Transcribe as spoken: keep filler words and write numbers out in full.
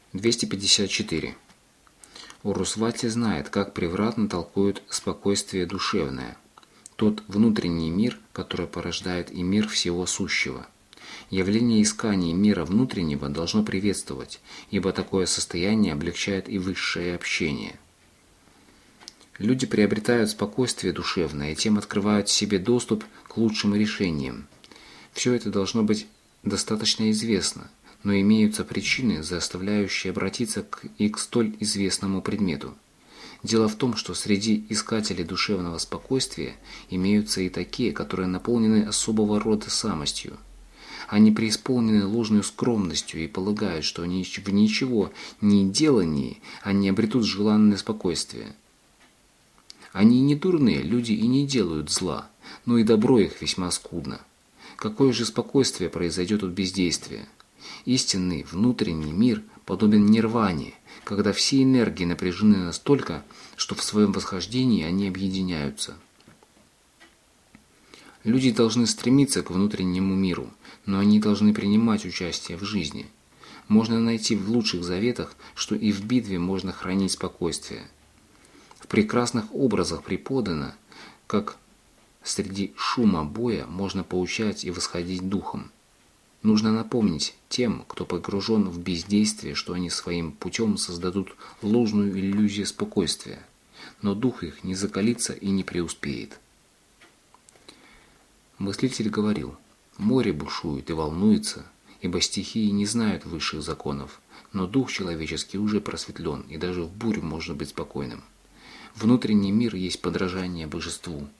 двести пятьдесят четыре. Урусвати знает, как превратно толкуют спокойствие душевное, тот внутренний мир, который порождает и мир всего сущего. Явление искания мира внутреннего должно приветствовать, ибо такое состояние облегчает и высшее общение. Люди приобретают спокойствие душевное и тем открывают себе доступ к лучшим решениям. Все это должно быть достаточно известно, но имеются причины, заставляющие обратиться к и к столь известному предмету. Дело в том, что среди искателей душевного спокойствия имеются и такие, которые наполнены особого рода самостью. Они преисполнены ложной скромностью и полагают, что в ничего не делании они обретут желанное спокойствие. Они не дурные, люди и не делают зла, но и добро их весьма скудно. Какое же спокойствие произойдет от бездействия? Истинный внутренний мир подобен нирване, когда все энергии напряжены настолько, что в своем восхождении они объединяются. Люди должны стремиться к внутреннему миру, но они должны принимать участие в жизни. Можно найти в лучших заветах, что и в битве можно хранить спокойствие. В прекрасных образах преподано, как среди шума боя можно поучать и восходить духом. Нужно напомнить тем, кто погружен в бездействие, что они своим путем создадут ложную иллюзию спокойствия, но дух их не закалится и не преуспеет. Мыслитель говорил: море бушует и волнуется, ибо стихии не знают высших законов, но дух человеческий уже просветлен, и даже в бурю можно быть спокойным. Внутренний мир есть подражание божеству.